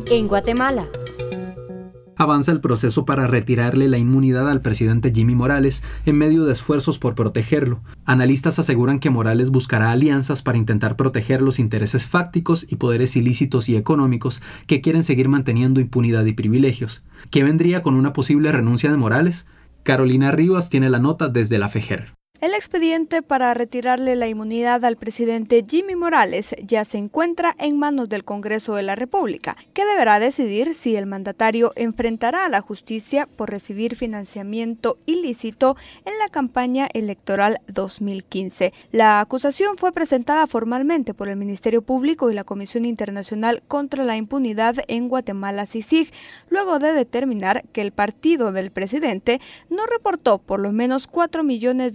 En Guatemala. Avanza el proceso para retirarle la inmunidad al presidente Jimmy Morales en medio de esfuerzos por protegerlo. Analistas aseguran que Morales buscará alianzas para intentar proteger los intereses fácticos y poderes ilícitos y económicos que quieren seguir manteniendo impunidad y privilegios. ¿Qué vendría con una posible renuncia de Morales? Carolina Rivas tiene la nota desde la FEJER. El expediente para retirarle la inmunidad al presidente Jimmy Morales ya se encuentra en manos del Congreso de la República, que deberá decidir si el mandatario enfrentará a la justicia por recibir financiamiento ilícito en la campaña electoral 2015. La acusación fue presentada formalmente por el Ministerio Público y la Comisión Internacional contra la Impunidad en Guatemala, CICIG, luego de determinar que el partido del presidente no reportó por lo menos $4 millones,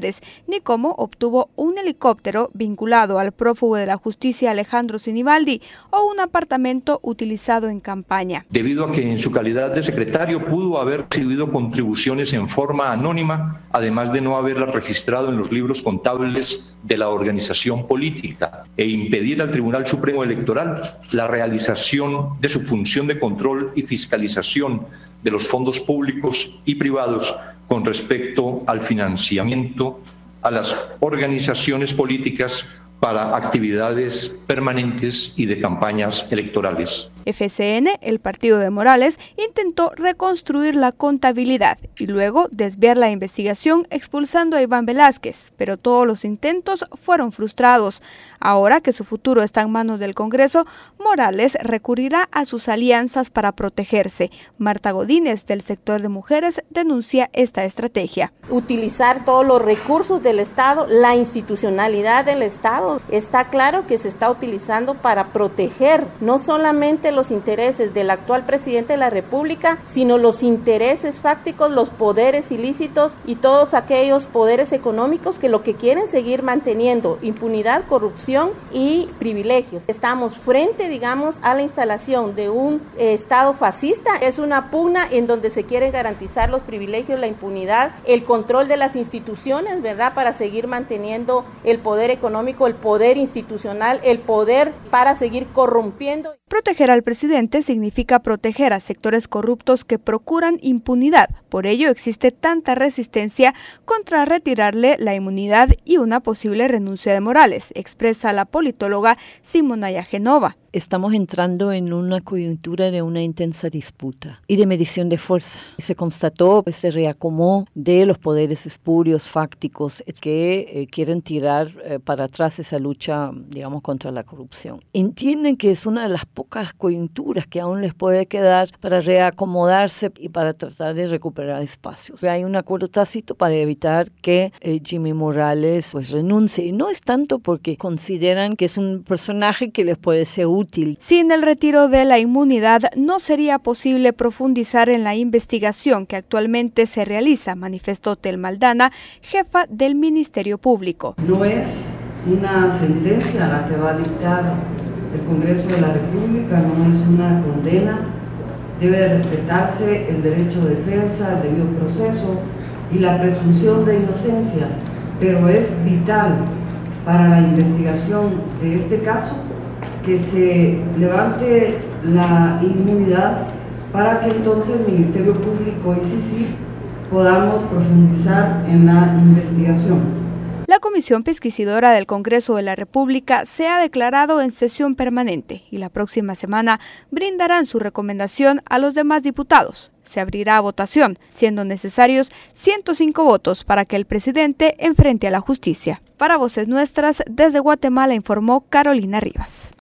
ni cómo obtuvo un helicóptero vinculado al prófugo de la justicia Alejandro Sinibaldi o un apartamento utilizado en campaña. Debido a que en su calidad de secretario pudo haber recibido contribuciones en forma anónima, además de no haberlas registrado en los libros contables de la organización política, e impedir al Tribunal Supremo Electoral la realización de su función de control y fiscalización de los fondos públicos y privados con respecto al financiamiento a las organizaciones políticas para actividades permanentes y de campañas electorales. FCN, el partido de Morales, intentó reconstruir la contabilidad y luego desviar la investigación expulsando a Iván Velázquez, pero todos los intentos fueron frustrados. Ahora que su futuro está en manos del Congreso, Morales recurrirá a sus alianzas para protegerse. Marta Godínez, del sector de mujeres, denuncia esta estrategia. Utilizar todos los recursos del Estado, la institucionalidad del Estado. Está claro que se está utilizando para proteger no solamente los intereses del actual presidente de la República, sino los intereses fácticos, los poderes ilícitos y todos aquellos poderes económicos que lo que quieren seguir manteniendo impunidad, corrupción y privilegios. Estamos frente, digamos, a la instalación de un Estado fascista. Es una pugna en donde se quieren garantizar los privilegios, la impunidad, el control de las instituciones, ¿verdad?, para seguir manteniendo el poder económico, el poder institucional, el poder para seguir corrompiendo. Proteger al presidente significa proteger a sectores corruptos que procuran impunidad. Por ello existe tanta resistencia contra retirarle la inmunidad y una posible renuncia de Morales, expresa la politóloga Simonaya Genova. Estamos entrando en una coyuntura de una intensa disputa y de medición de fuerza. Se constató ese reacomodo de los poderes espurios, fácticos, que quieren tirar para atrás esa lucha, digamos, contra la corrupción. Entienden que es una de las pocas coyunturas que aún les puede quedar para reacomodarse y para tratar de recuperar espacios. Hay un acuerdo tácito para evitar que Jimmy Morales pues renuncie. Y no es tanto porque consideran que es un personaje que les puede ser útil. Sin el retiro de la inmunidad no sería posible profundizar en la investigación que actualmente se realiza, manifestó Telma Aldana, jefa del Ministerio Público. No es una sentencia la que va a dictar el Congreso de la República, no es una condena, debe de respetarse el derecho de defensa, el debido proceso y la presunción de inocencia, pero es vital para la investigación de este caso que se levante la inmunidad para que entonces el Ministerio Público y CICIG podamos profundizar en la investigación. La Comisión Pesquisidora del Congreso de la República se ha declarado en sesión permanente y la próxima semana brindarán su recomendación a los demás diputados. Se abrirá a votación, siendo necesarios 105 votos para que el presidente enfrente a la justicia. Para Voces Nuestras, desde Guatemala informó Carolina Rivas.